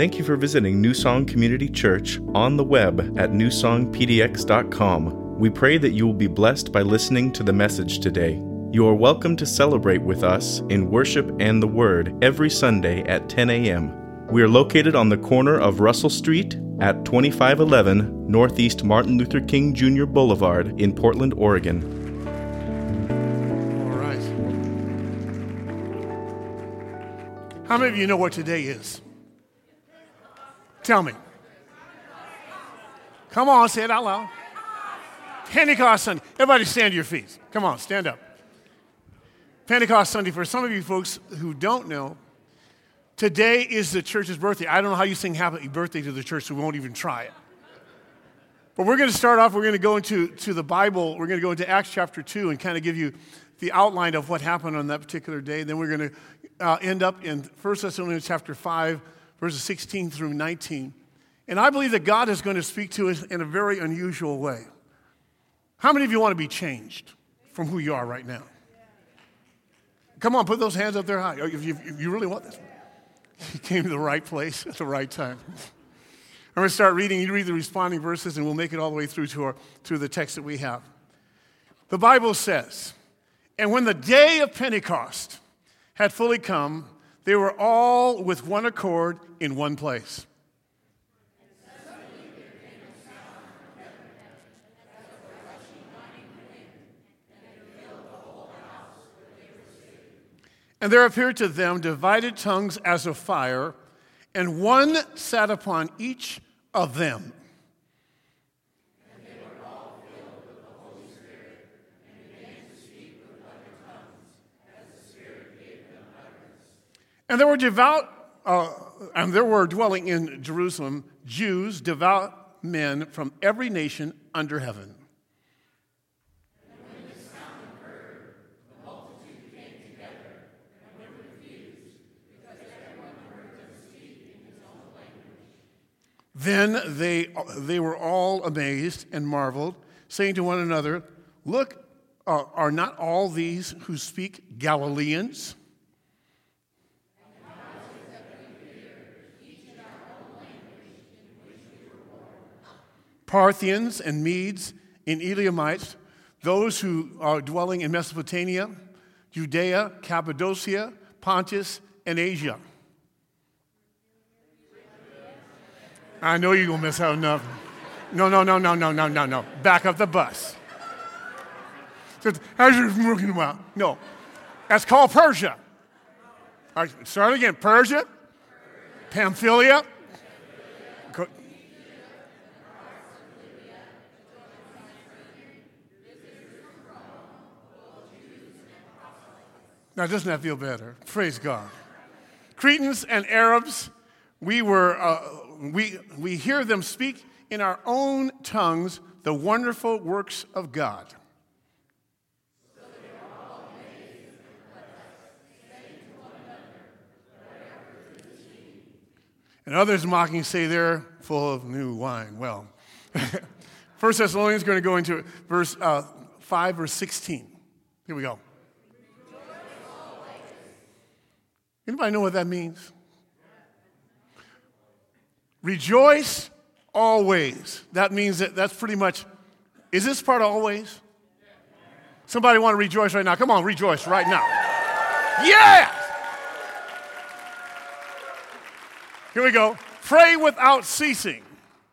Thank you for visiting New Song Community Church on the web at newsongpdx.com. We pray that you will be blessed by listening to the message today. You are welcome to celebrate with us in worship and the Word every Sunday at 10 a.m. We are located on the corner of Russell Street at 2511 Northeast Martin Luther King Jr. Boulevard in Portland, Oregon. All right. How many of you know what today is? Tell me. Come on, say it out loud. Pentecost Sunday. Everybody stand to your feet. Come on, stand up. Pentecost Sunday, for some of you folks who don't know, today is the church's birthday. I don't know how you sing happy birthday to the church, so we won't even try it. But we're going to start off, we're going to go into the Bible. We're going to go into Acts chapter 2 and kind of give you the outline of what happened on that particular day. Then we're going to end up in 1 Thessalonians chapter 5, verses 16 through 19. And I believe that God is going to speak to us in a very unusual way. How many of you want to be changed from who you are right now? Come on, put those hands up there high. If you really want this. You came to the right place at the right time. I'm going to start reading. You read the responding verses, and we'll make it all the way through to the text that we have. The Bible says, "And when the day of Pentecost had fully come, they were all with one accord in one place. And there appeared to them divided tongues as of fire, and one sat upon each of them. And they were all filled with the Holy Spirit, and began to speak with other tongues, as the Spirit gave them utterance. And there were dwelling in Jerusalem Jews, devout men from every nation under heaven. Then they were all amazed and marveled, saying to one another, "Look, are not all these who speak Galileans?" Parthians and Medes and Elamites, those who are dwelling in Mesopotamia, Judea, Cappadocia, Pontus, and Asia. I know you're going to miss out enough. No. Back up the bus. How's you looking about? No. That's called Persia. All right, start again. Persia, Pamphylia. Now, doesn't that feel better? Praise God. Cretans and Arabs, we hear them speak in our own tongues the wonderful works of God. So they were all amazed and perplexed, saying to one another, "Whatever is this meaning?" And others mocking say they're full of new wine. Well, 1 Thessalonians is going to go into verse 5, verse 16. Here we go. Anybody know what that means? Rejoice always. That means that's pretty much, is this part always? Somebody want to rejoice right now? Come on, rejoice right now. Yes! Here we go. Pray without ceasing.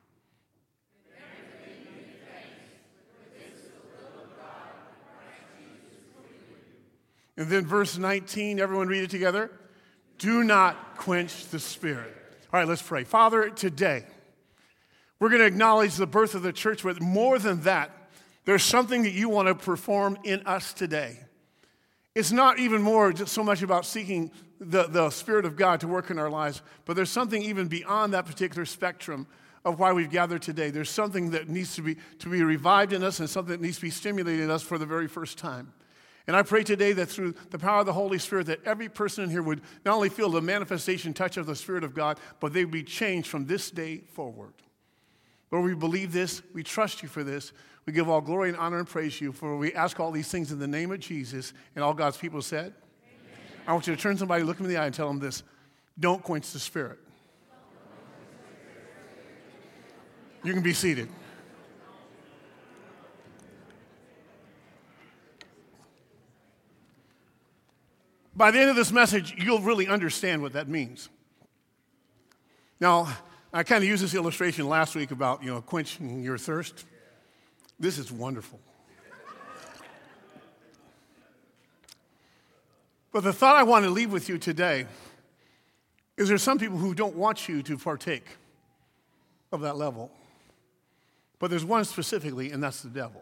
And then verse 19, everyone read it together. Do not quench the Spirit. All right, let's pray. Father, today, we're going to acknowledge the birth of the church, but more than that, there's something that you want to perform in us today. It's not even more just so much about seeking the Spirit of God to work in our lives, but there's something even beyond that particular spectrum of why we've gathered today. There's something that needs to be revived in us and something that needs to be stimulated in us for the very first time. And I pray today that through the power of the Holy Spirit, that every person in here would not only feel the manifestation touch of the Spirit of God, but they would be changed from this day forward. Lord, we believe this. We trust you for this. We give all glory and honor and praise to you, for we ask all these things in the name of Jesus. And all God's people said, amen. I want you to turn somebody, look them in the eye, and tell them this. Don't quench the Spirit. You can be seated. By the end of this message, you'll really understand what that means. Now, I kind of used this illustration last week about, quenching your thirst. This is wonderful. But the thought I want to leave with you today is there's some people who don't want you to partake of that level. But there's one specifically, and that's the devil,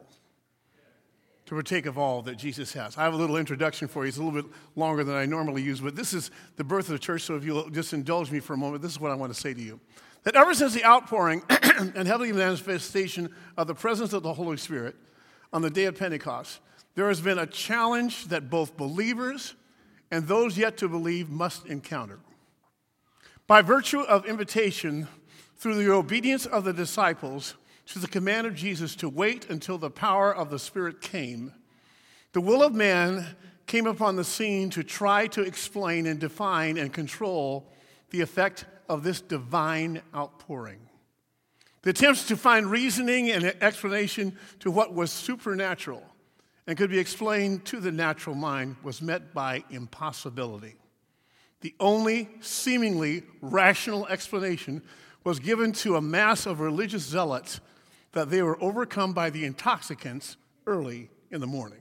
to partake of all that Jesus has. I have a little introduction for you. It's a little bit longer than I normally use, but this is the birth of the church, so if you'll just indulge me for a moment, this is what I want to say to you. That ever since the outpouring and heavenly manifestation of the presence of the Holy Spirit on the day of Pentecost, there has been a challenge that both believers and those yet to believe must encounter. By virtue of invitation, through the obedience of the disciples to the command of Jesus to wait until the power of the Spirit came, the will of man came upon the scene to try to explain and define and control the effect of this divine outpouring. The attempts to find reasoning and explanation to what was supernatural and could be explained to the natural mind was met by impossibility. The only seemingly rational explanation was given to a mass of religious zealots that they were overcome by the intoxicants early in the morning.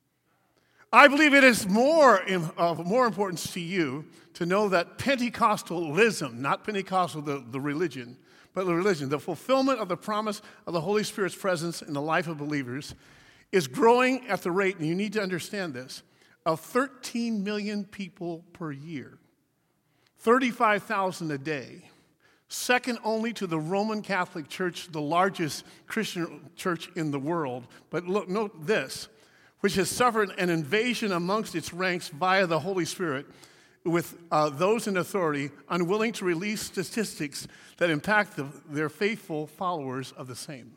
I believe it is of more importance to you to know that Pentecostalism, not Pentecostal, the religion, but the religion, the fulfillment of the promise of the Holy Spirit's presence in the life of believers is growing at the rate, and you need to understand this, of 13 million people per year, 35,000 a day, second only to the Roman Catholic Church, the largest Christian church in the world. But look, note this, which has suffered an invasion amongst its ranks via the Holy Spirit, with those in authority unwilling to release statistics that impact their faithful followers of the same.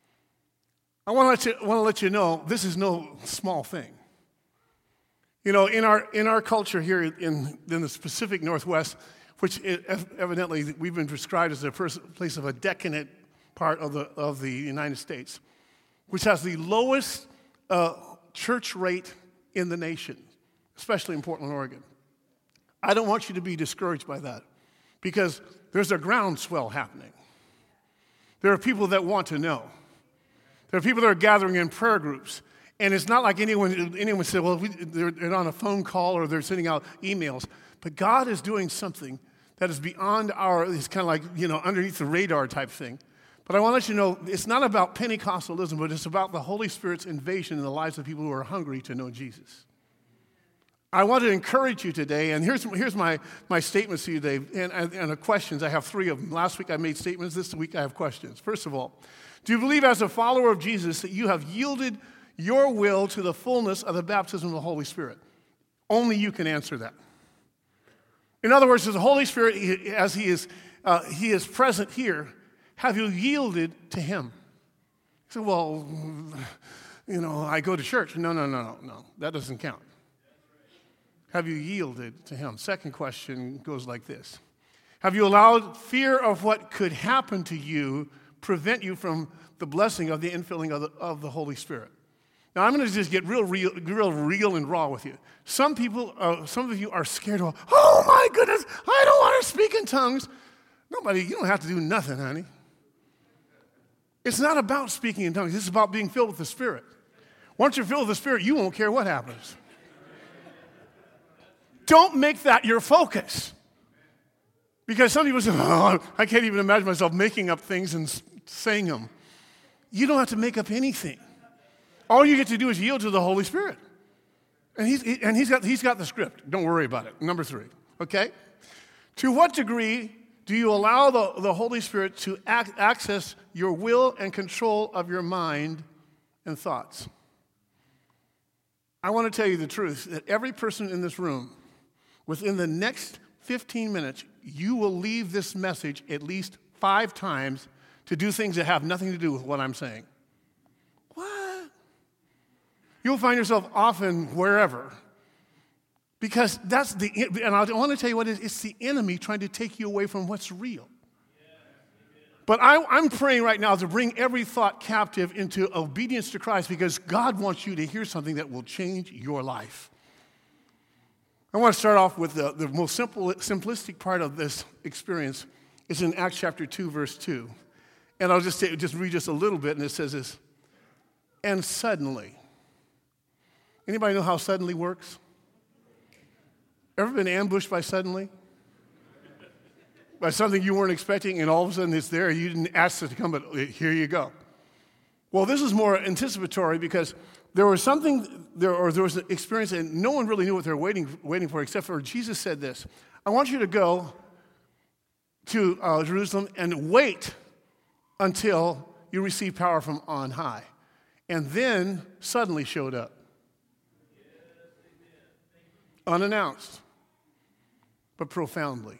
I want to let you know this is no small thing. In our culture here in the Pacific Northwest, which evidently we've been described as a place of a decadent part of the United States, which has the lowest church rate in the nation, especially in Portland, Oregon. I don't want you to be discouraged by that because there's a groundswell happening. There are people that want to know. There are people that are gathering in prayer groups. And it's not like anyone said, well, they're on a phone call or they're sending out emails. But God is doing something that is beyond it's kind of like, underneath the radar type thing. But I want to let you know, it's not about Pentecostalism, but it's about the Holy Spirit's invasion in the lives of people who are hungry to know Jesus. I want to encourage you today, and here's my statements to you today, and the questions. I have 3 of them. Last week I made statements. This week I have questions. First of all, do you believe as a follower of Jesus that you have yielded your will to the fullness of the baptism of the Holy Spirit? Only you can answer that. In other words, as the Holy Spirit, as He is present here, have you yielded to Him? You say, well, I go to church. No. That doesn't count. Have you yielded to Him? Second question goes like this. Have you allowed fear of what could happen to you prevent you from the blessing of the infilling of the Holy Spirit? Now, I'm going to just get real and raw with you. Some of you are scared of, oh my goodness, I don't want to speak in tongues. You don't have to do nothing, honey. It's not about speaking in tongues. It's about being filled with the Spirit. Once you're filled with the Spirit, you won't care what happens. Don't make that your focus. Because some people say, I can't even imagine myself making up things and saying them. You don't have to make up anything. All you get to do is yield to the Holy Spirit. And he's got the script. Don't worry about it. Number 3, okay? To what degree do you allow the Holy Spirit to access your will and control of your mind and thoughts? I want to tell you the truth, that every person in this room, within the next 15 minutes, you will leave this message at least 5 times to do things that have nothing to do with what I'm saying. What? You'll find yourself often wherever. Because and I want to tell you what it is, it's the enemy trying to take you away from what's real. But I'm praying right now to bring every thought captive into obedience to Christ, because God wants you to hear something that will change your life. I want to start off with the most simplistic part of this experience. It's in Acts chapter 2, verse 2. And I'll just read just a little bit, and it says this. And suddenly. Anybody know how suddenly works? Ever been ambushed by suddenly? By something you weren't expecting, and all of a sudden it's there. You didn't ask it to come, but here you go. Well, this is more anticipatory, because there was an experience, and no one really knew what they were waiting for, except for Jesus said this. I want you to go to Jerusalem and wait until you receive power from on high. And then suddenly showed up. Unannounced, but profoundly.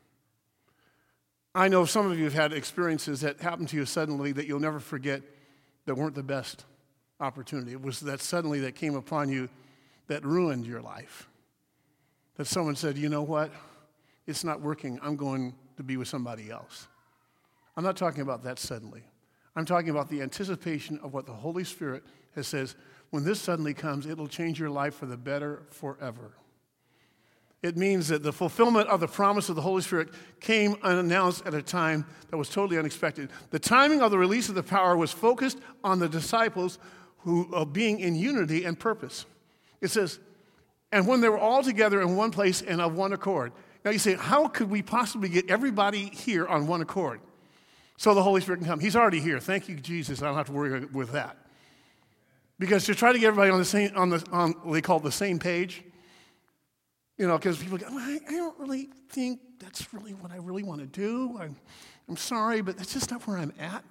I know some of you have had experiences that happened to you suddenly that you'll never forget, that weren't the best opportunity. It was that suddenly that came upon you that ruined your life. That someone said, you know what? It's not working. I'm going to be with somebody else. I'm not talking about that suddenly. I'm talking about the anticipation of what the Holy Spirit has says, when this suddenly comes, it'll change your life for the better forever. It means that the fulfillment of the promise of the Holy Spirit came unannounced at a time that was totally unexpected. The timing of the release of the power was focused on the disciples who being in unity and purpose. It says, and when they were all together in one place and of one accord. Now you say, how could we possibly get everybody here on one accord so the Holy Spirit can come? He's already here. Thank you, Jesus. I don't have to worry with that. Because to try to get everybody on what they call the same page, because people go, I don't really think that's really what I really want to do. I'm sorry, but that's just not where I'm at.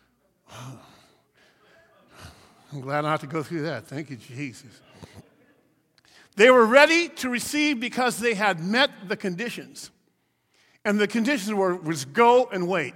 I'm glad I don't have to go through that. Thank you, Jesus. They were ready to receive because they had met the conditions. And the conditions was go and wait.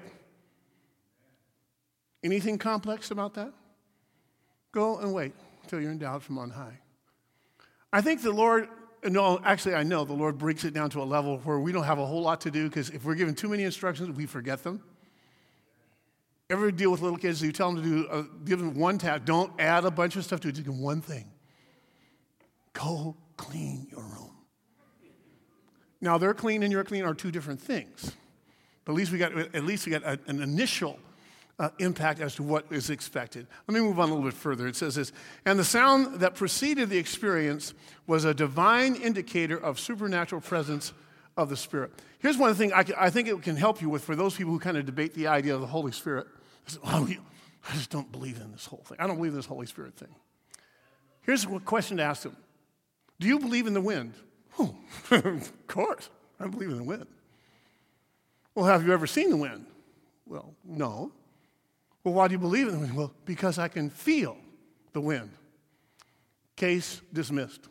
Anything complex about that? Go and wait until you're endowed from on high. I think the Lord... No, actually, I know the Lord breaks it down to a level where we don't have a whole lot to do, because if we're given too many instructions, we forget them. Ever deal with little kids? You tell them to give them one task. Don't add a bunch of stuff to it. Just give them one thing. Go clean your room. Now, their clean and your clean are two different things. But at least we got an initial impact as to what is expected. Let me move on a little bit further. It says this, and the sound that preceded the experience was a divine indicator of supernatural presence of the Spirit. Here's one thing I think it can help you with for those people who kind of debate the idea of the Holy Spirit. I just don't believe in this whole thing. I don't believe in this Holy Spirit thing. Here's a question to ask them. Do you believe in the wind? Oh, of course. I believe in the wind. Well, have you ever seen the wind? Well, no. Well, why do you believe in the wind? Well, because I can feel the wind. Case dismissed.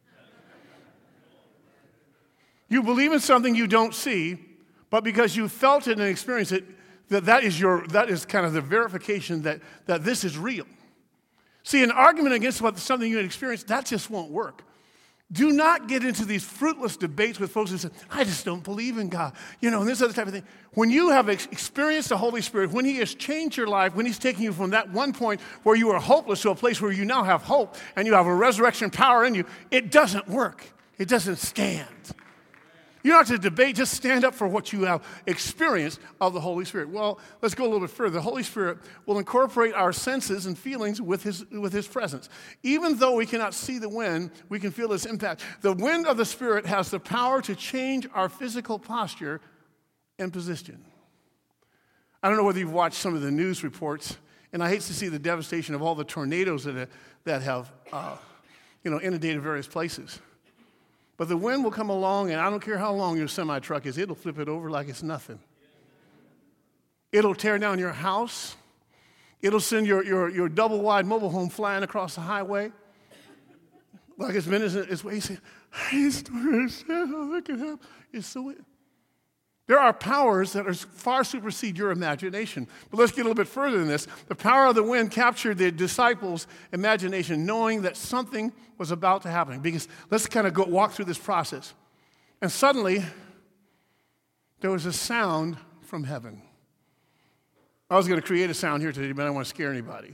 You believe in something you don't see, but because you felt it and experienced it, that is kind of the verification that this is real. See, an argument against something you experienced, that just won't work. Do not get into these fruitless debates with folks who say, I just don't believe in God. And this other type of thing. When you have experienced the Holy Spirit, when He has changed your life, when He's taking you from that one point where you were hopeless to a place where you now have hope and you have a resurrection power in you, it doesn't work. It doesn't stand. You don't have to debate, just stand up for what you have experienced of the Holy Spirit. Well, let's go a little bit further. The Holy Spirit will incorporate our senses and feelings with His presence. Even though we cannot see the wind, we can feel its impact. The wind of the Spirit has the power to change our physical posture and position. I don't know whether you've watched some of the news reports, and I hate to see the devastation of all the tornadoes that have inundated various places. But the wind will come along, and I don't care how long your semi-truck is, it'll flip it over like it's nothing. It'll tear down your house. It'll send your double-wide mobile home flying across the highway. Like it's been its way. You say, I just don't understand how that can happen. It's so weird. There are powers that far supersede your imagination. But let's get a little bit further than this. The power of the wind captured the disciples' imagination, knowing that something was about to happen. Because let's kind of walk through this process. And suddenly, there was a sound from heaven. I was going to create a sound here today, but I don't want to scare anybody.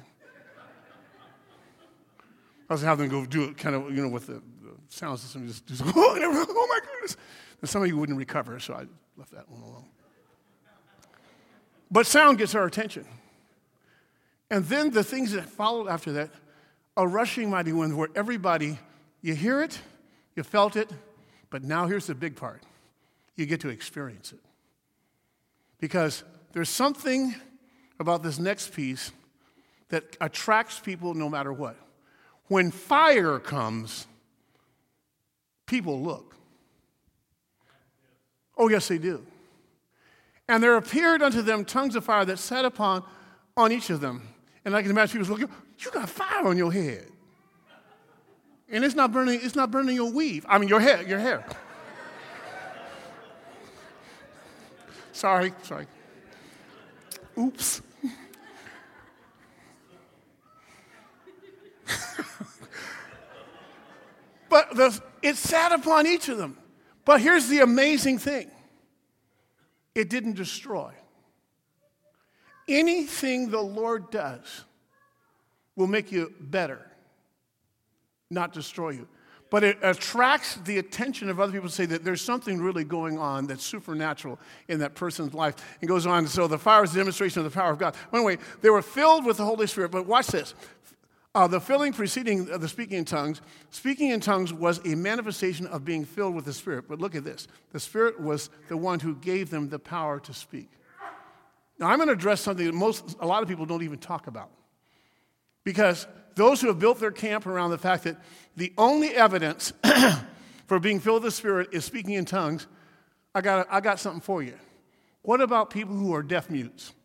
I was going to have them go do it kind of, with the sound system. Just do something, oh my goodness. And some of you wouldn't recover, so I left that one alone. But sound gets our attention. And then the things that followed after that, a rushing mighty wind where everybody, you hear it, you felt it, but now here's the big part. You get to experience it. Because there's something about this next piece that attracts people no matter what. When fire comes, people look. Oh, yes, they do. And there appeared unto them tongues of fire that sat on each of them. And I can imagine people looking, you got fire on your head. And it's not burning your weave. I mean, your hair. Sorry. Oops. But it sat upon each of them. But here's the amazing thing. It didn't destroy. Anything the Lord does will make you better, not destroy you. But it attracts the attention of other people to say that there's something really going on that's supernatural in that person's life. It goes on, so the fire is a demonstration of the power of God. Anyway, they were filled with the Holy Spirit, but watch this. The filling preceding the speaking in tongues was a manifestation of being filled with the Spirit. But look at this. The Spirit was the one who gave them the power to speak. Now, I'm going to address something that a lot of people don't even talk about. Because those who have built their camp around the fact that the only evidence for being filled with the Spirit is speaking in tongues, I got something for you. What about people who are deaf mutes?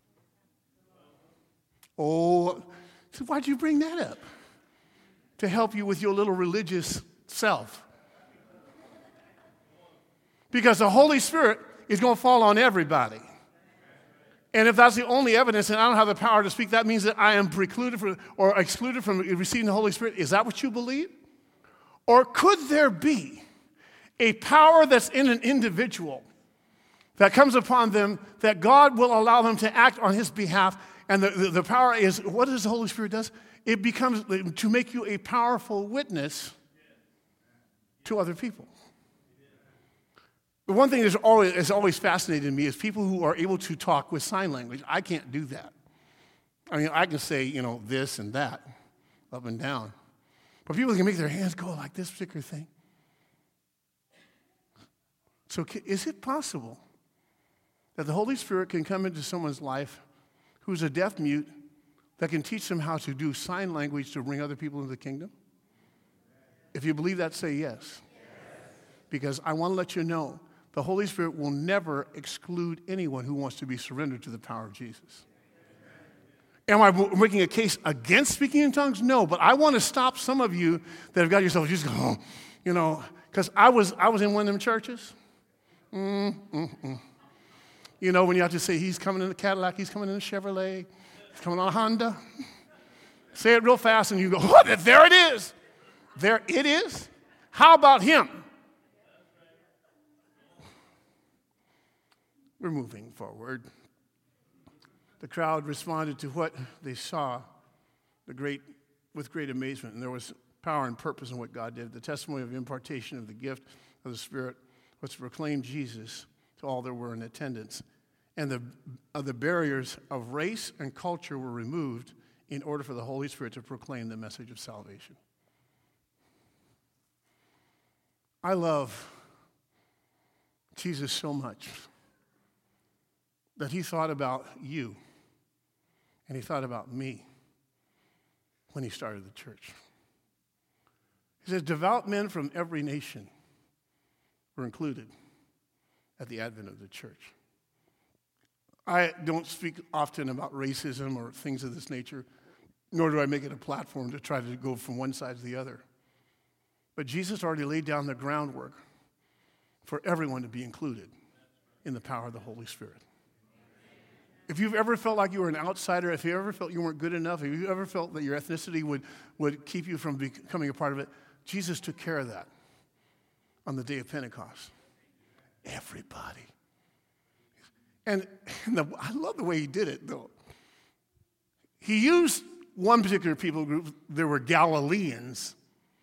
Oh, so why'd you bring that up? To help you with your little religious self. Because the Holy Spirit is going to fall on everybody. And if that's the only evidence and I don't have the power to speak, that means that I am precluded from or excluded from receiving the Holy Spirit. Is that what you believe? Or could there be a power that's in an individual that comes upon them that God will allow them to act on his behalf? And the power is, what does the Holy Spirit does? It becomes to make you a powerful witness to other people. The one thing that's always fascinated me is people who are able to talk with sign language. I can't do that. I mean, I can say, this and that, up and down. But people can make their hands go like this particular thing. So is it possible that the Holy Spirit can come into someone's life who's a deaf mute that can teach them how to do sign language to bring other people into the kingdom? If you believe that, say yes. Because I want to let you know, the Holy Spirit will never exclude anyone who wants to be surrendered to the power of Jesus. Am I making a case against speaking in tongues? No, but I want to stop some of you that have got yourself just going, because I was in one of them churches. When you have to say, he's coming in a Cadillac, he's coming in a Chevrolet, he's coming on a Honda. Say it real fast and you go, oh, there it is. There it is. How about him? We're moving forward. The crowd responded to what they saw with great amazement, and there was power and purpose in what God did. The testimony of impartation of the gift of the Spirit was to proclaim Jesus to all that were in attendance. And the barriers of race and culture were removed in order for the Holy Spirit to proclaim the message of salvation. I love Jesus so much that he thought about you and he thought about me when he started the church. He says, devout men from every nation were included at the advent of the church. I don't speak often about racism or things of this nature, nor do I make it a platform to try to go from one side to the other. But Jesus already laid down the groundwork for everyone to be included in the power of the Holy Spirit. If you've ever felt like you were an outsider, if you ever felt you weren't good enough, if you ever felt that your ethnicity would keep you from becoming a part of it, Jesus took care of that on the day of Pentecost. Everybody. And I love the way he did it, though. He used one particular people group. There were Galileans.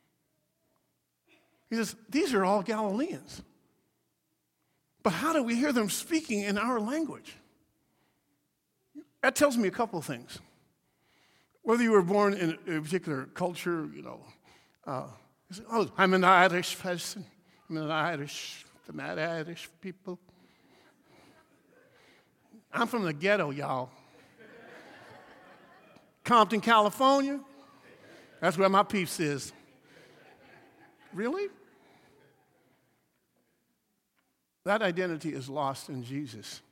He says, these are all Galileans. But how do we hear them speaking in our language? That tells me a couple of things. Whether you were born in a particular culture, I'm an Irish person. I'm an Irish, the mad Irish people. I'm from the ghetto, y'all. Compton, California. That's where my peeps is. Really? That identity is lost in Jesus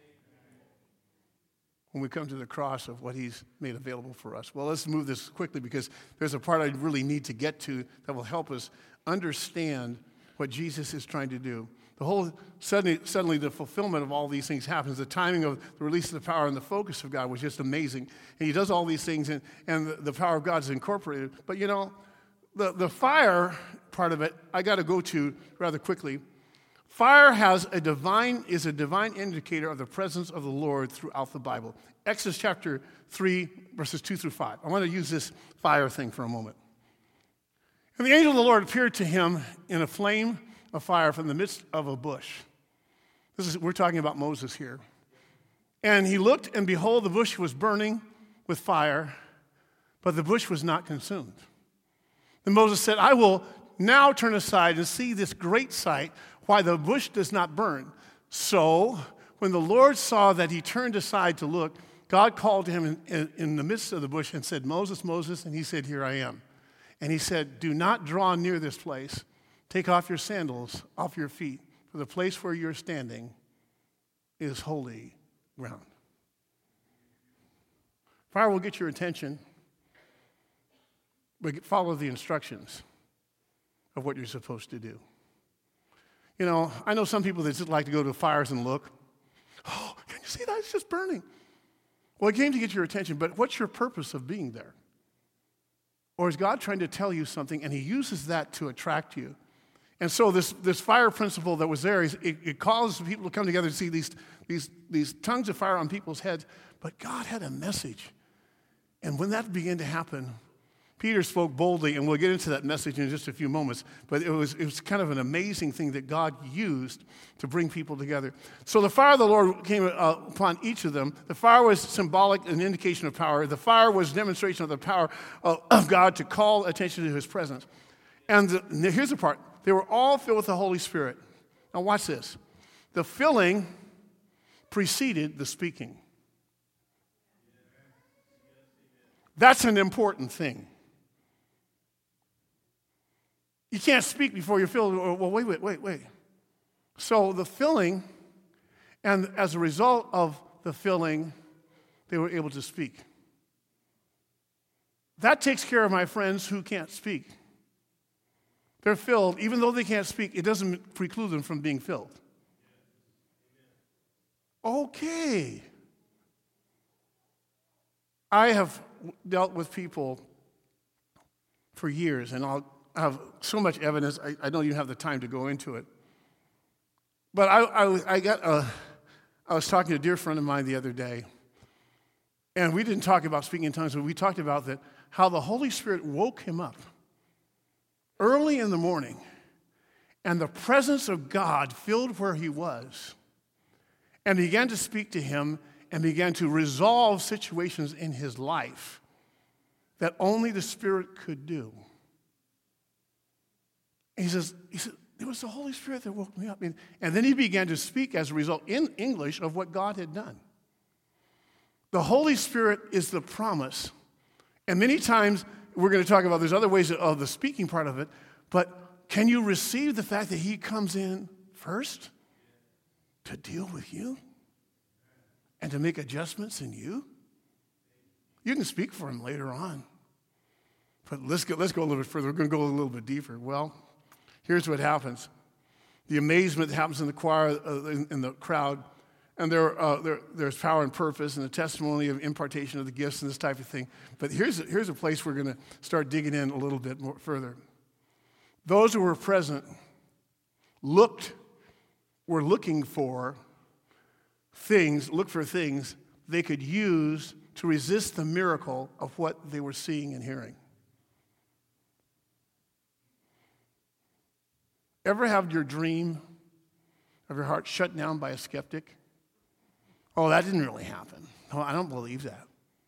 when we come to the cross of what he's made available for us. Well, let's move this quickly because there's a part I really need to get to that will help us understand what Jesus is trying to do. Suddenly the fulfillment of all these things happens. The timing of the release of the power and the focus of God was just amazing. And he does all these things, and the power of God is incorporated. But the fire part of it, I got to go to rather quickly. Fire is a divine indicator of the presence of the Lord throughout the Bible. Exodus chapter 3, verses 2 through 5. I want to use this fire thing for a moment. And the angel of the Lord appeared to him in a flame of fire from the midst of a bush. We're talking about Moses here. And he looked, and behold, the bush was burning with fire, but the bush was not consumed. Then Moses said, I will now turn aside and see this great sight, why the bush does not burn. So when the Lord saw that he turned aside to look, God called to him in the midst of the bush and said, Moses, Moses, and he said, here I am. And he said, do not draw near this place. Take off your sandals off your feet, for the place where you're standing is holy ground. Fire will get your attention, but follow the instructions of what you're supposed to do. I know some people that just like to go to fires and look. Oh, can you see that? It's just burning. Well, it came to get your attention, but what's your purpose of being there? Or is God trying to tell you something, and he uses that to attract you? And so this fire principle that was there, it caused people to come together to see these tongues of fire on people's heads. But God had a message. And when that began to happen, Peter spoke boldly, and we'll get into that message in just a few moments. But it was kind of an amazing thing that God used to bring people together. So the fire of the Lord came upon each of them. The fire was symbolic, an indication of power. The fire was a demonstration of the power of God to call attention to his presence. And here's the part. They were all filled with the Holy Spirit. Now watch this. The filling preceded the speaking. That's an important thing. You can't speak before you're filled. Well, wait. So the filling, and as a result of the filling, they were able to speak. That takes care of my friends who can't speak. They're filled. Even though they can't speak, it doesn't preclude them from being filled. Okay. I have dealt with people for years, and I have so much evidence, I don't even have the time to go into it. But I was talking to a dear friend of mine the other day, and we didn't talk about speaking in tongues, but we talked about how the Holy Spirit woke him up early in the morning, and the presence of God filled where he was, and began to speak to him and began to resolve situations in his life that only the Spirit could do. And he said, it was the Holy Spirit that woke me up. And then he began to speak as a result in English of what God had done. The Holy Spirit is the promise. And many times we're going to talk about there's other ways of the speaking part of it, but can you receive the fact that he comes in first to deal with you and to make adjustments in you? You can speak for him later on. But let's go a little bit further. We're going to go a little bit deeper. Well, here's what happens. The amazement that happens in the choir, in the crowd, and there's power and purpose and the testimony of impartation of the gifts and this type of thing. But here's a place we're going to start digging in a little bit more further. Those who were present were looking for look for things they could use to resist the miracle of what they were seeing and hearing. Ever have your dream of your heart shut down by a skeptic? Oh, that didn't really happen. No, I don't believe that.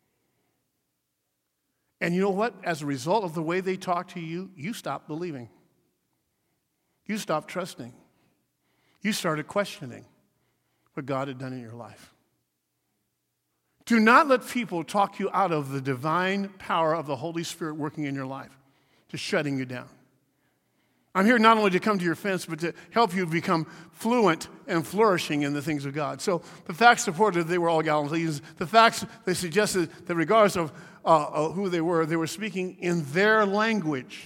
And you know what? As a result of the way they talk to you, you stopped believing. You stopped trusting. You started questioning what God had done in your life. Do not let people talk you out of the divine power of the Holy Spirit working in your life, just shutting you down. I'm here not only to come to your fence, but to help you become fluent and flourishing in the things of God. So the facts supported they were all Galileans. The facts, they suggested that regardless of who they were speaking in their language.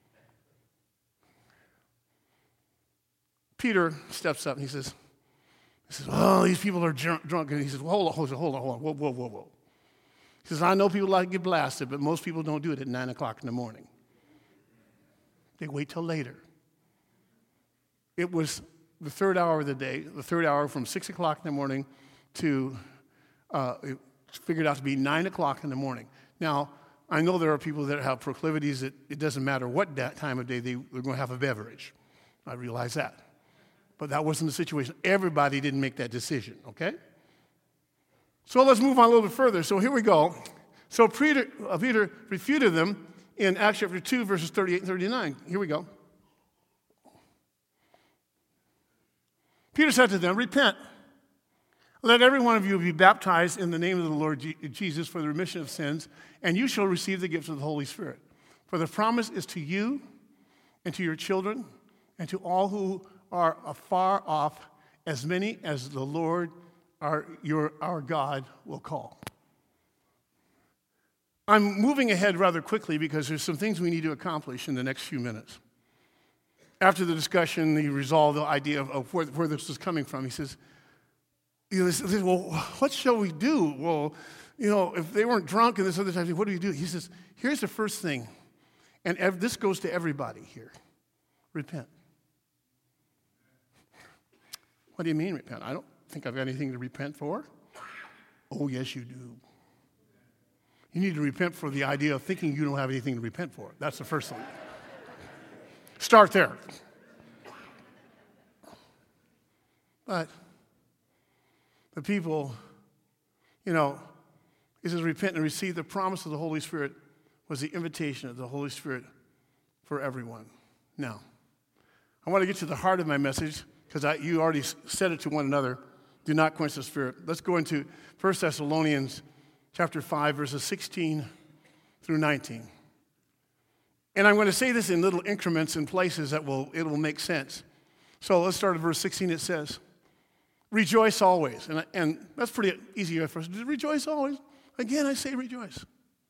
Peter steps up and he says, oh, these people are drunk. And he says, well, hold on. Whoa. He says, I know people like to get blasted, but most people don't do it at 9 o'clock in the morning. They wait till later. It was the third hour of the day, the third hour from 6 o'clock in the morning to, it figured out to be 9 o'clock in the morning. Now, I know there are people that have proclivities that it doesn't matter what time of day they're going to have a beverage. I realize that. But that wasn't the situation. Everybody didn't make that decision, okay? So let's move on a little bit further. So here we go. So Peter refuted them in Acts chapter 2, verses 38 and 39. Here we go. Peter said to them, repent. Let every one of you be baptized in the name of the Lord Jesus for the remission of sins, and you shall receive the gift of the Holy Spirit. For the promise is to you and to your children and to all who are afar off, as many as the Lord our God will call. I'm moving ahead rather quickly because there's some things we need to accomplish in the next few minutes. After the discussion, he resolved the idea of where this was coming from. He says, well, what shall we do? Well, if they weren't drunk and this other type of thing, what do you do? He says, here's the first thing, and this goes to everybody here. Repent. What do you mean repent? I don't think I've got anything to repent for. Oh, yes, you do. You need to repent for the idea of thinking you don't have anything to repent for. That's the first thing. Start there. But the people, it says repent and receive the promise of the Holy Spirit was the invitation of the Holy Spirit for everyone. Now, I want to get to the heart of my message because you already said it to one another. Do not quench the Spirit. Let's go into 1 Thessalonians chapter 5, verses 16 through 19. And I'm going to say this in little increments and places that it will make sense. So let's start at verse 16. It says, rejoice always. And that's pretty easy for us. Rejoice always. Again, I say rejoice.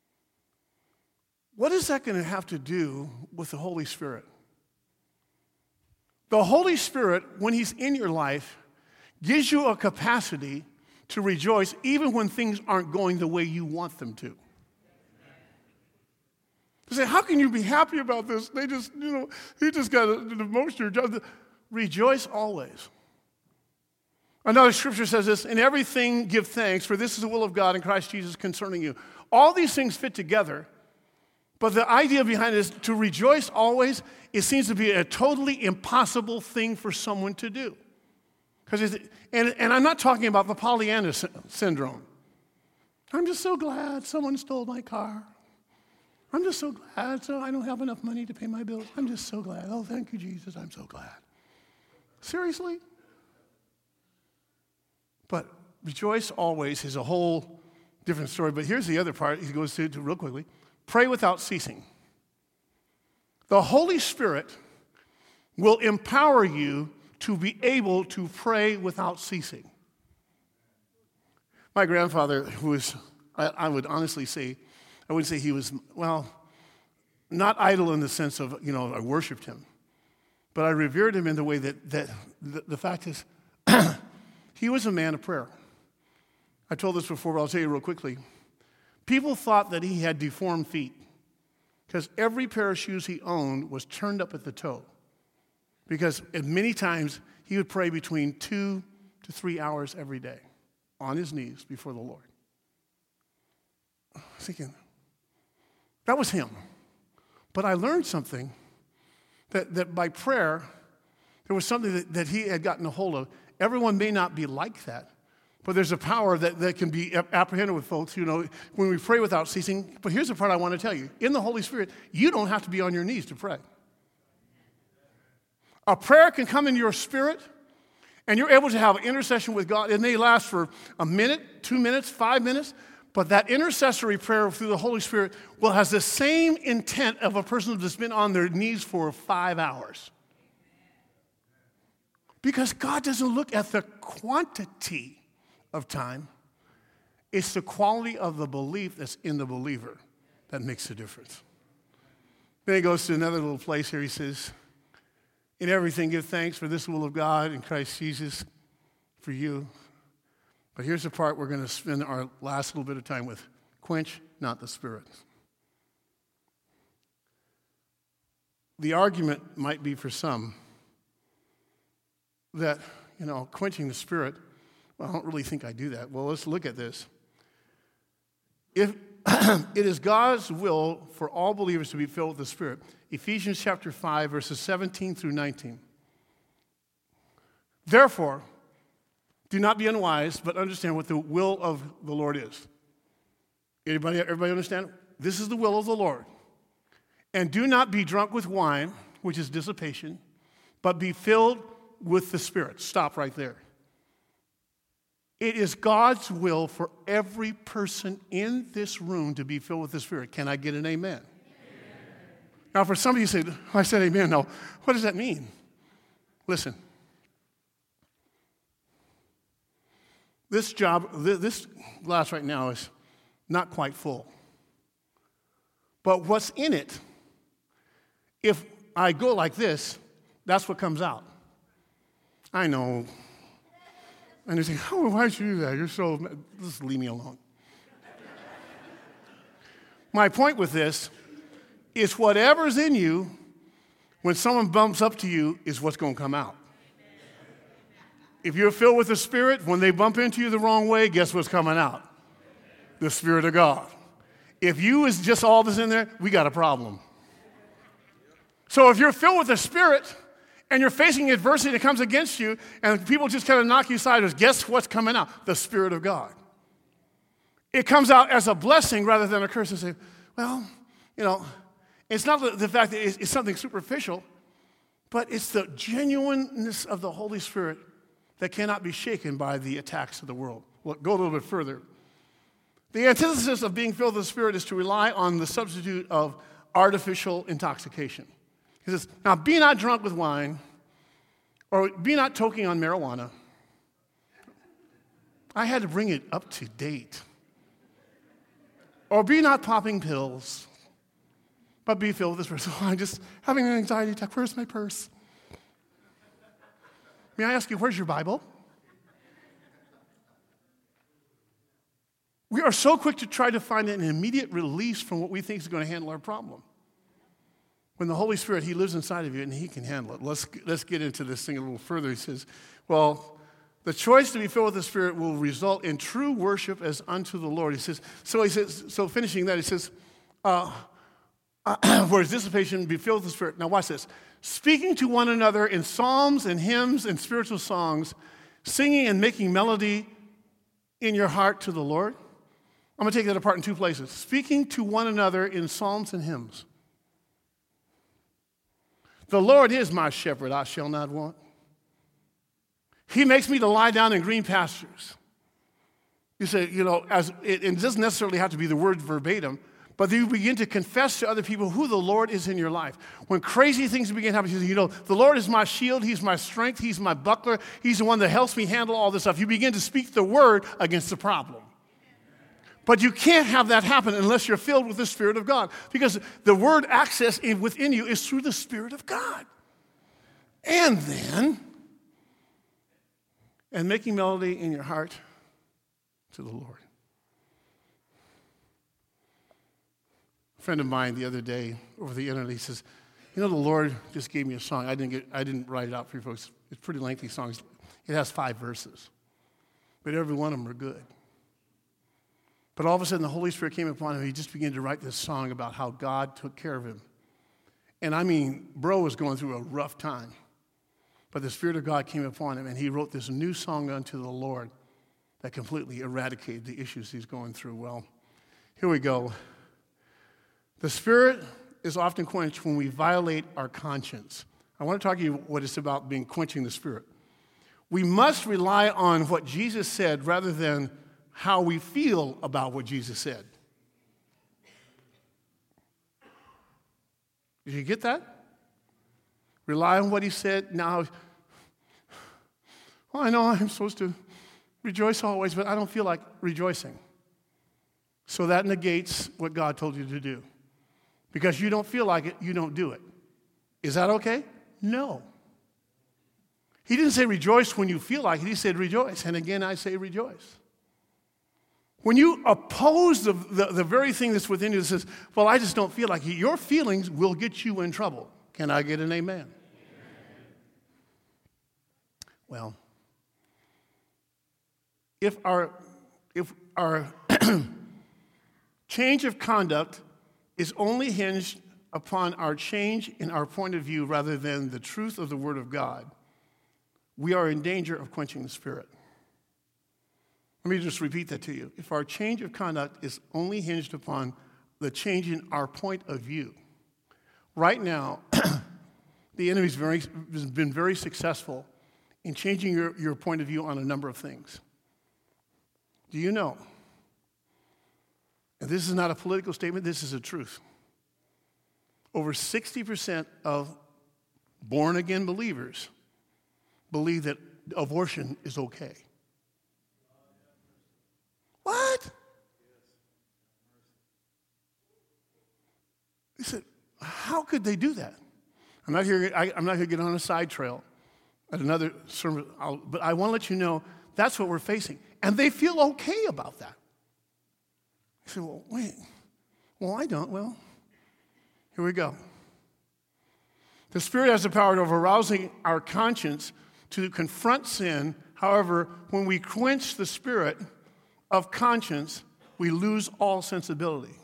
What is that going to have to do with the Holy Spirit? The Holy Spirit, when He's in your life, gives you a capacity to rejoice even when things aren't going the way you want them to. You say, how can you be happy about this? They just, you just got to demote your job. Rejoice always. Another scripture says this, in everything give thanks, for this is the will of God in Christ Jesus concerning you. All these things fit together, but the idea behind it is to rejoice always. It seems to be a totally impossible thing for someone to do. And I'm not talking about the Pollyanna syndrome. I'm just so glad someone stole my car. I'm just so glad so I don't have enough money to pay my bills. I'm just so glad. Oh, thank you, Jesus. I'm so glad. Seriously? But rejoice always is a whole different story. But here's the other part he goes to real quickly. Pray without ceasing. The Holy Spirit will empower you to be able to pray without ceasing. My grandfather, who was, I would honestly say, I wouldn't say he was, not idle in the sense of, I worshiped him. But I revered him in the way that the fact is, he was a man of prayer. I told this before, but I'll tell you real quickly. People thought that he had deformed feet because every pair of shoes he owned was turned up at the toe. Because many times he would pray between 2 to 3 hours every day. on his knees before the Lord. I was thinking, that was him. But I learned something, that by prayer, there was something that he had gotten a hold of. Everyone may not be like that, but there's a power that can be apprehended with folks, when we pray without ceasing. But here's the part I want to tell you. In the Holy Spirit, you don't have to be on your knees to pray. A prayer can come in your spirit, and you're able to have an intercession with God. It may last for a minute, 2 minutes, 5 minutes, but that intercessory prayer through the Holy Spirit will have the same intent of a person that's been on their knees for 5 hours. Because God doesn't look at the quantity of time. It's the quality of the belief that's in the believer that makes the difference. Then he goes to another little place here. He says, in everything give thanks, for this is the will of God in Christ Jesus for you. But here's the part we're going to spend our last little bit of time with. Quench not the Spirit. The argument might be for some that, quenching the Spirit, well, I don't really think I do that. Well, let's look at this. If it is God's will for all believers to be filled with the Spirit, Ephesians chapter 5, verses 17 through 19. Therefore, do not be unwise, but understand what the will of the Lord is. Everybody understand? This is the will of the Lord. And do not be drunk with wine, which is dissipation, but be filled with the Spirit. Stop right there. It is God's will for every person in this room to be filled with the Spirit. Can I get an amen? Now, for some of you say, I said amen. No, what does that mean? Listen. This glass right now is not quite full. But what's in it, if I go like this, that's what comes out. I know. And you say, oh, why should you do that? You're so, just leave me alone. My point with this is whatever's in you, when someone bumps up to you, is what's going to come out. If you're filled with the Spirit, when they bump into you the wrong way, guess what's coming out? The Spirit of God. If you is just all that's in there, we got a problem. So if you're filled with the Spirit and you're facing adversity that comes against you and people just kind of knock you sideways, guess what's coming out? The Spirit of God. It comes out as a blessing rather than a curse and say, well, it's not the fact that it's something superficial, but it's the genuineness of the Holy Spirit that cannot be shaken by the attacks of the world. Well, go a little bit further. The antithesis of being filled with the Spirit is to rely on the substitute of artificial intoxication. He says, now be not drunk with wine, or be not toking on marijuana. I had to bring it up to date. Or be not popping pills, but be filled with the Spirit. So I'm just having an anxiety attack. Where's my purse? May I ask you, where's your Bible? We are so quick to try to find an immediate release from what we think is going to handle our problem. When the Holy Spirit, He lives inside of you and He can handle it. Let's get into this thing a little further. He says, well, the choice to be filled with the Spirit will result in true worship as unto the Lord. He says, so finishing that, he says, whereas dissipation, be filled with the Spirit. Now watch this. Speaking to one another in psalms and hymns and spiritual songs, singing and making melody in your heart to the Lord. I'm going to take that apart in two places. Speaking to one another in psalms and hymns. The Lord is my shepherd, I shall not want. He makes me to lie down in green pastures. You say, it doesn't necessarily have to be the word verbatim, but you begin to confess to other people who the Lord is in your life. When crazy things begin to happen, you say, the Lord is my shield, He's my strength, He's my buckler, He's the one that helps me handle all this stuff. You begin to speak the word against the problem. But you can't have that happen unless you're filled with the Spirit of God, because the word access within you is through the Spirit of God. And making melody in your heart to the Lord. A friend of mine the other day over the internet, he says, the Lord just gave me a song. I didn't write it out for you folks. It's a pretty lengthy song. It has 5 verses. but every one of them are good. But all of a sudden, the Holy Spirit came upon him. He just began to write this song about how God took care of him. And I mean, bro was going through a rough time. But the Spirit of God came upon him, and he wrote this new song unto the Lord that completely eradicated the issues he's going through. Well, here we go. The Spirit is often quenched when we violate our conscience. I want to talk to you what it's about being quenching the Spirit. We must rely on what Jesus said rather than how we feel about what Jesus said. Did you get that? Rely on what he said. Now, well, I know I'm supposed to rejoice always, but I don't feel like rejoicing. So that negates what God told you to do. Because you don't feel like it, you don't do it. Is that okay? No. He didn't say rejoice when you feel like it. He said rejoice. And again, I say rejoice. When you oppose the very thing that's within you that says, well, I just don't feel like it, your feelings will get you in trouble. Can I get an amen? Well, if our change of conduct is only hinged upon our change in our point of view rather than the truth of the Word of God, we are in danger of quenching the Spirit. Let me just repeat that to you. If our change of conduct is only hinged upon the change in our point of view, right now, the enemy's has been very successful in changing your point of view on a number of things. Do you know? And this is not a political statement, this is a truth. Over 60% of born-again believers believe that abortion is okay. What? He said, how could they do that? I'm not going to get on a side trail at another sermon, but I want to let you know that's what we're facing. And they feel okay about that. You say, well, wait. Well, I don't. Well, here we go. The Spirit has the power of arousing our conscience to confront sin. However, when we quench the Spirit of conscience, we lose all sensibility.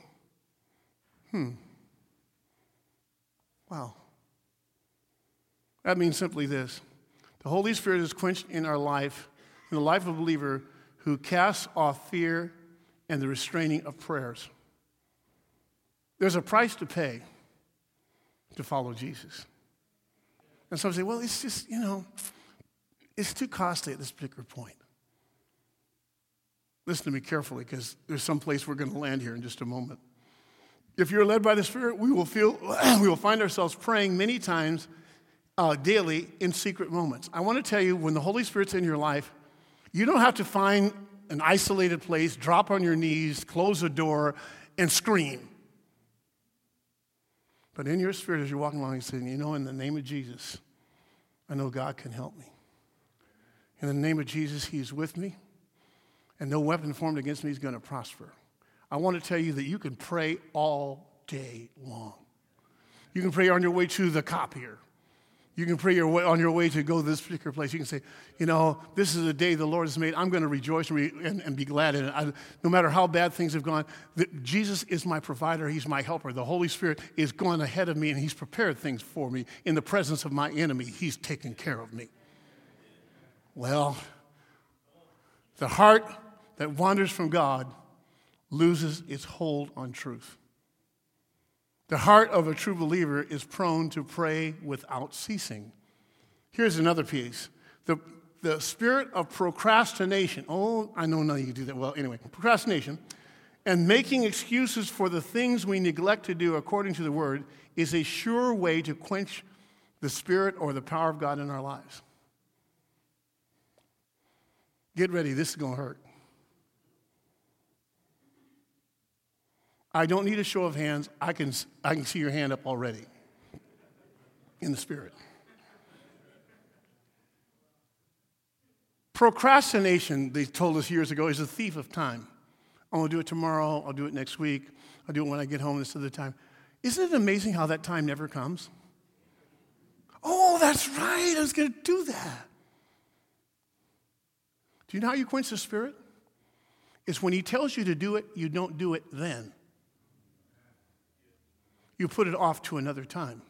Wow. That means simply this. The Holy Spirit is quenched in our life, in the life of a believer who casts off fear and the restraining of prayers. There's a price to pay to follow Jesus. And some say, well, it's just, it's too costly at this particular point. Listen to me carefully, because there's some place we're going to land here in just a moment. If you're led by the Spirit, we will find ourselves praying many times daily in secret moments. I want to tell you, when the Holy Spirit's in your life, you don't have to find an isolated place, drop on your knees, close a door, and scream. But in your spirit, as you're walking along, you're saying, in the name of Jesus, I know God can help me. In the name of Jesus, He is with me, and no weapon formed against me is going to prosper. I want to tell you that you can pray all day long. You can pray on your way to the copier. You can pray on your way to go to this particular place. You can say, this is a day the Lord has made. I'm going to rejoice and be glad in it. No matter how bad things have gone, Jesus is my provider. He's my helper. The Holy Spirit is going ahead of me, and He's prepared things for me. In the presence of my enemy, He's taken care of me. Well, the heart that wanders from God loses its hold on truth. The heart of a true believer is prone to pray without ceasing. Here's another piece. The spirit of procrastination. Oh, I know none of you do that. Well, anyway, procrastination and making excuses for the things we neglect to do according to the Word is a sure way to quench the Spirit or the power of God in our lives. Get ready. This is going to hurt. I don't need a show of hands. I can see your hand up already in the Spirit. Procrastination, they told us years ago, is a thief of time. I'm going to do it tomorrow. I'll do it next week. I'll do it when I get home this other time. Isn't it amazing how that time never comes? Oh, that's right. I was going to do that. Do you know how you quench the Spirit? It's when he tells you to do it, you don't do it then. You put it off to another time.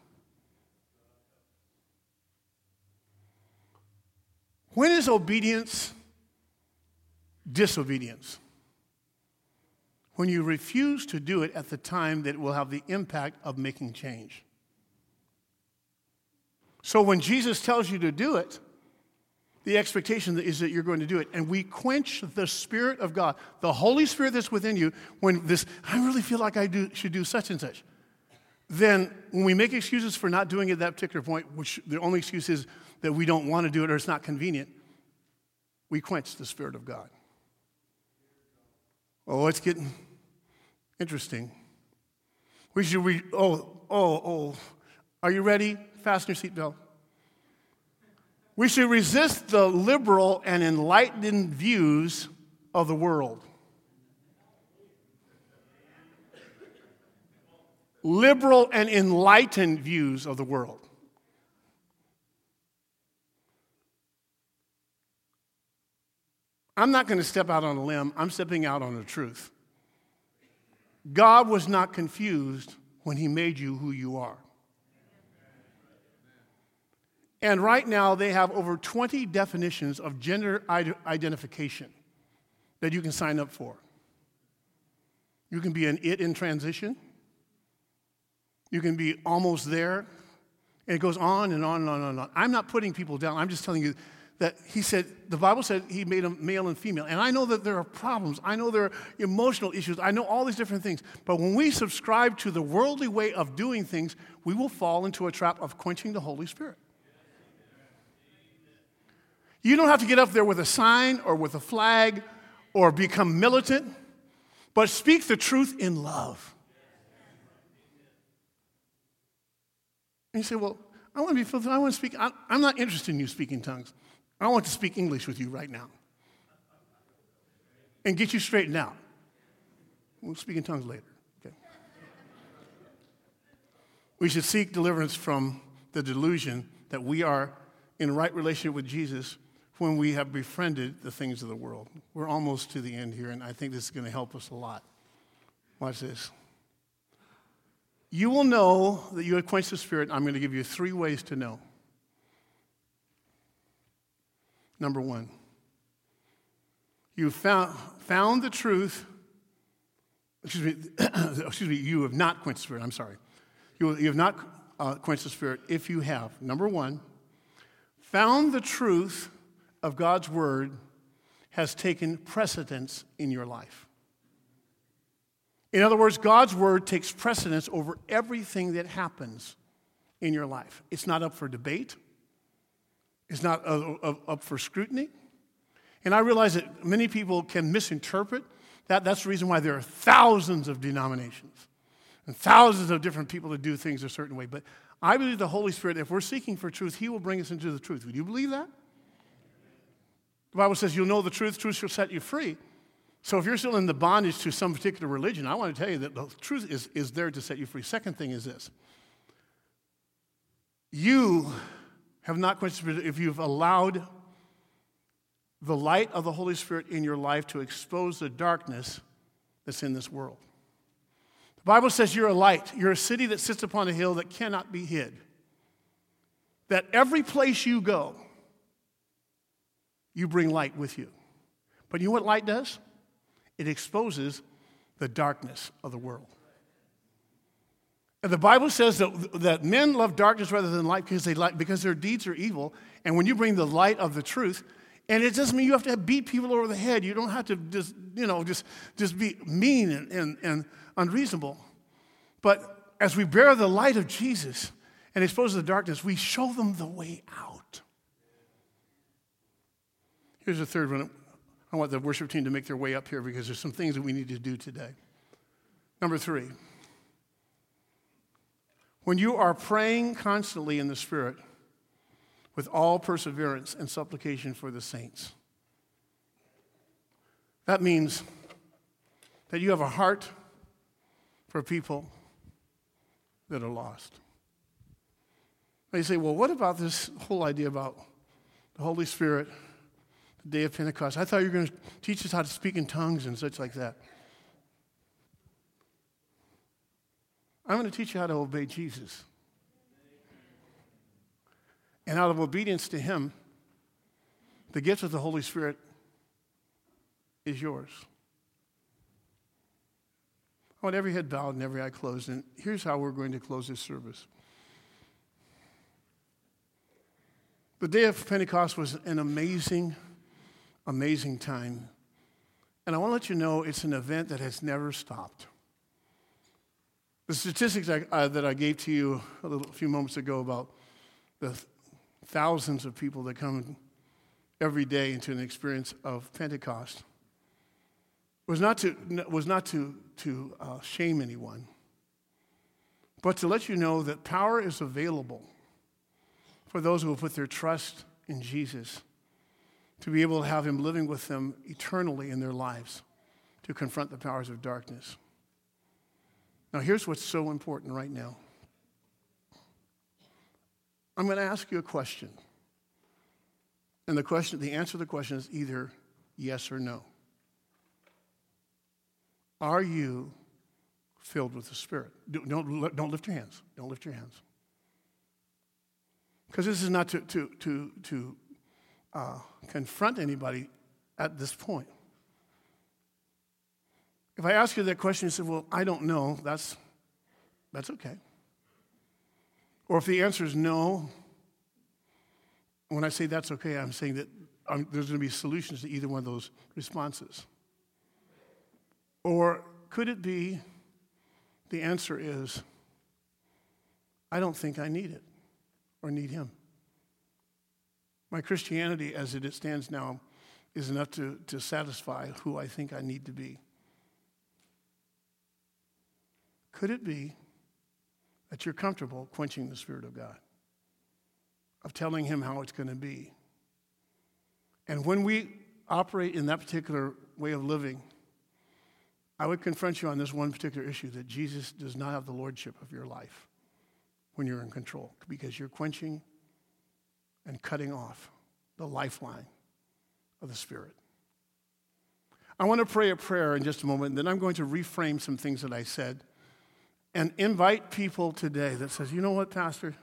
When is obedience disobedience? When you refuse to do it at the time that it will have the impact of making change. So when Jesus tells you to do it, the expectation is that you're going to do it. And we quench the Spirit of God, the Holy Spirit that's within you, when I really feel like should do such and such. Then when we make excuses for not doing it at that particular point, which the only excuse is that we don't want to do it or it's not convenient, we quench the Spirit of God. Oh, it's getting interesting. Are you ready? Fasten your seatbelt. We should resist the liberal and enlightened views of the world. Liberal and enlightened views of the world. I'm not going to step out on a limb. I'm stepping out on the truth. God was not confused when he made you who you are. And right now, they have over 20 definitions of gender identification that you can sign up for. You can be an it in transition. You can be almost there. And it goes on and on and on and on. I'm not putting people down. I'm just telling you that the Bible said he made them male and female. And I know that there are problems. I know there are emotional issues. I know all these different things. But when we subscribe to the worldly way of doing things, we will fall into a trap of quenching the Holy Spirit. You don't have to get up there with a sign or with a flag or become militant, but speak the truth in love. And you say, well, I want to be filled. I want to speak. I'm not interested in you speaking tongues. I want to speak English with you right now and get you straightened out. We'll speak in tongues later. Okay. We should seek deliverance from the delusion that we are in right relationship with Jesus when we have befriended the things of the world. We're almost to the end here, and I think this is going to help us a lot. Watch this. You will know that you have quenched the Spirit. I'm going to give you 3 ways to know. Number 1, you found the truth. You have not quenched the Spirit. I'm sorry. You have not quenched the Spirit. If you have, number 1, found the truth of God's Word has taken precedence in your life. In other words, God's Word takes precedence over everything that happens in your life. It's not up for debate. It's not up for scrutiny. And I realize that many people can misinterpret that. That's the reason why there are thousands of denominations and thousands of different people that do things a certain way. But I believe the Holy Spirit, if we're seeking for truth, he will bring us into the truth. Would you believe that? The Bible says you'll know the truth shall set you free. So if you're still in the bondage to some particular religion, I want to tell you that the truth is there to set you free. Second thing is this. You have not quenched the Spirit if you've allowed the light of the Holy Spirit in your life to expose the darkness that's in this world. The Bible says you're a light. You're a city that sits upon a hill that cannot be hid. That every place you go, you bring light with you. But you know what light does? It exposes the darkness of the world. And the Bible says that men love darkness rather than light because their deeds are evil. And when you bring the light of the truth, and it doesn't mean you have to beat people over the head. You don't have to just be mean and unreasonable. But as we bear the light of Jesus and expose the darkness, we show them the way out. Here's the third one. I want the worship team to make their way up here because there's some things that we need to do today. Number 3. When you are praying constantly in the Spirit with all perseverance and supplication for the saints, that means that you have a heart for people that are lost. Now you say, well, what about this whole idea about the Holy Spirit, the day of Pentecost. I thought you were going to teach us how to speak in tongues and such like that. I'm going to teach you how to obey Jesus. And out of obedience to him, the gift of the Holy Spirit is yours. I want every head bowed and every eye closed. And here's how we're going to close this service. The day of Pentecost was an amazing, amazing time. And I want to let you know it's an event that has never stopped. The statistics that I gave to you a few moments ago about the thousands of people that come every day into an experience of Pentecost was not to shame anyone, but to let you know that power is available for those who will put their trust in Jesus to be able to have him living with them eternally in their lives to confront the powers of darkness. Now, here's what's so important right now. I'm going to ask you a question. And the answer to the question is either yes or no. Are you filled with the Spirit? Don't lift your hands. Don't lift your hands. Because this is not to confront anybody at this point. If I ask you that question, you say, well, I don't know, that's okay. Or if the answer is no, when I say that's okay, I'm saying that there's going to be solutions to either one of those responses. Or could it be the answer is, I don't think I need it or need him. My Christianity, as it stands now, is enough to satisfy who I think I need to be. Could it be that you're comfortable quenching the Spirit of God, of telling him how it's going to be? And when we operate in that particular way of living, I would confront you on this one particular issue, that Jesus does not have the lordship of your life when you're in control, because you're quenching and cutting off the lifeline of the Spirit. I want to pray a prayer in just a moment, and then I'm going to reframe some things that I said and invite people today that says, you know what, Pastor?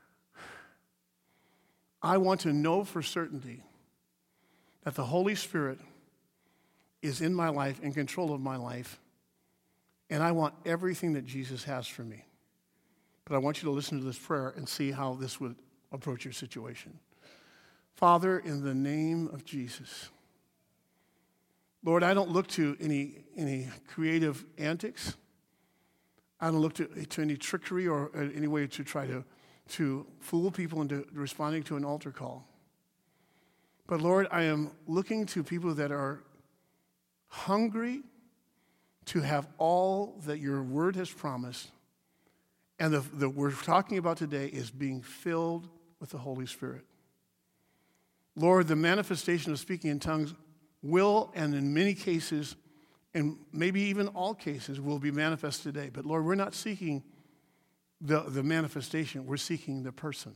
I want to know for certainty that the Holy Spirit is in my life, in control of my life, and I want everything that Jesus has for me. But I want you to listen to this prayer and see how this would approach your situation. Father, in the name of Jesus, Lord, I don't look to any creative antics. I don't look to any trickery or any way to try to fool people into responding to an altar call. But Lord, I am looking to people that are hungry to have all that your word has promised. And the we're talking about today is being filled with the Holy Spirit. Lord, the manifestation of speaking in tongues will, and in many cases, and maybe even all cases, will be manifest today. But Lord, we're not seeking the manifestation. We're seeking the person.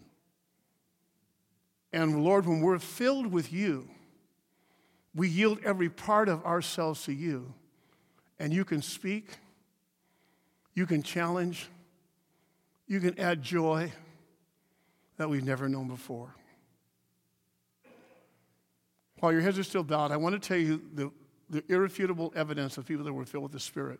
And Lord, when we're filled with you, we yield every part of ourselves to you. And you can speak, you can challenge, you can add joy that we've never known before. While your heads are still bowed, I want to tell you the irrefutable evidence of people that were filled with the Spirit.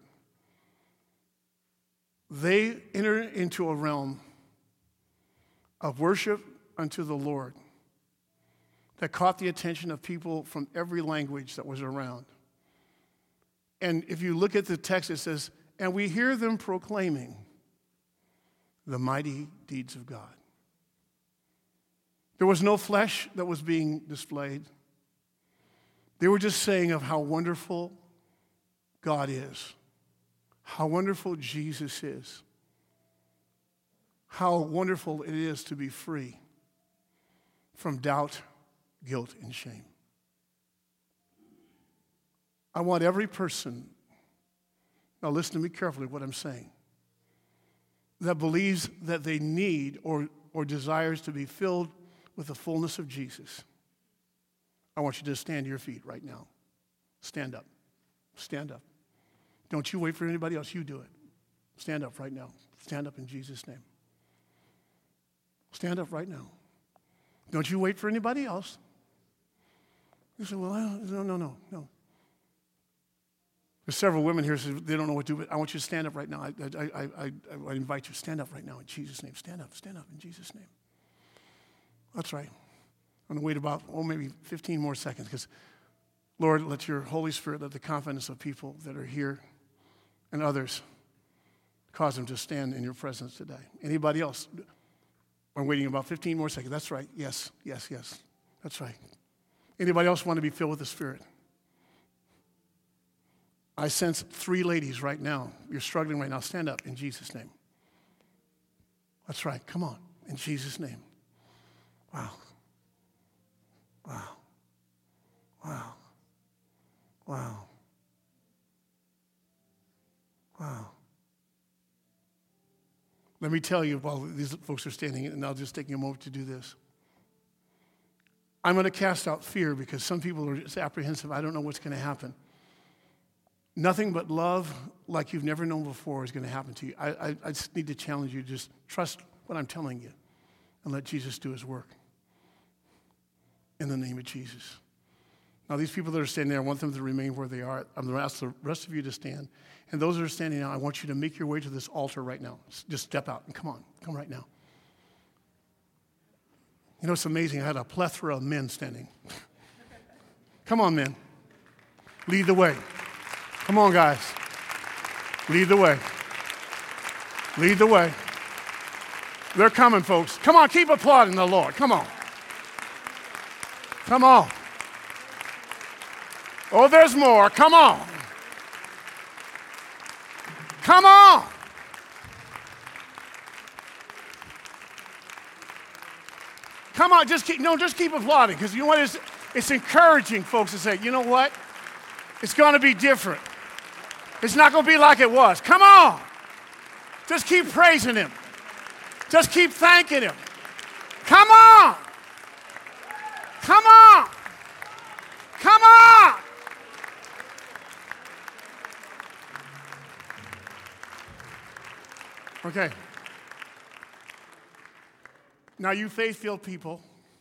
They enter into a realm of worship unto the Lord that caught the attention of people from every language that was around. And if you look at the text, it says, and we hear them proclaiming the mighty deeds of God. There was no flesh that was being displayed. They were just saying of how wonderful God is, how wonderful Jesus is, how wonderful it is to be free from doubt, guilt, and shame. I want every person, now listen to me carefully what I'm saying, that believes that they need or desires to be filled with the fullness of Jesus. I want you to stand to your feet right now. Stand up. Stand up. Don't you wait for anybody else. You do it. Stand up right now. Stand up in Jesus' name. Stand up right now. Don't you wait for anybody else. You say, well, no. There's several women here who they don't know what to do, but I want you to stand up right now. I invite you to stand up right now in Jesus' name. Stand up in Jesus' name. That's right. I'm going to wait about, maybe 15 more seconds because, Lord, let your Holy Spirit, let the confidence of people that are here and others cause them to stand in your presence today. Anybody else? I'm waiting about 15 more seconds. That's right. Yes. That's right. Anybody else want to be filled with the Spirit? I sense 3 ladies right now. You're struggling right now. Stand up in Jesus' name. That's right. Come on. In Jesus' name. Wow. Let me tell you while these folks are standing, and I'll just take a moment to do this. I'm going to cast out fear because some people are just apprehensive. I don't know what's going to happen. Nothing but love like you've never known before is going to happen to you. I just need to challenge you. Just trust what I'm telling you and let Jesus do his work. In the name of Jesus. Now, these people that are standing there, I want them to remain where they are. I'm going to ask the rest of you to stand. And those that are standing now, I want you to make your way to this altar right now. Just step out and come on. Come right now. You know, it's amazing. I had a plethora of men standing. Come on, men. Lead the way. Come on, guys. Lead the way. Lead the way. They're coming, folks. Come on, keep applauding the Lord. Come on. Come on. Oh, there's more. Come on. Come on. Come on, just keep applauding, because you know what? It's encouraging folks to say, you know what? It's going to be different. It's not going to be like it was. Come on. Just keep praising him. Just keep thanking him. Come on. Come on. Come on. Okay. Now, you faith-filled people,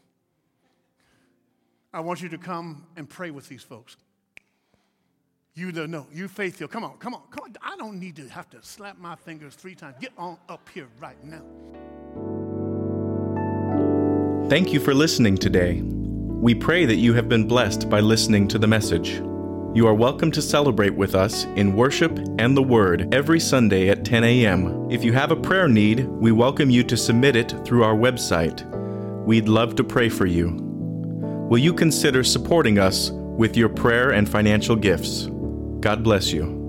I want you to come and pray with these folks. You faith-filled. Come on. I don't need to have to slap my fingers 3 times. Get on up here right now. Thank you for listening today. We pray that you have been blessed by listening to the message. You are welcome to celebrate with us in worship and the Word every Sunday at 10 a.m. If you have a prayer need, we welcome you to submit it through our website. We'd love to pray for you. Will you consider supporting us with your prayer and financial gifts? God bless you.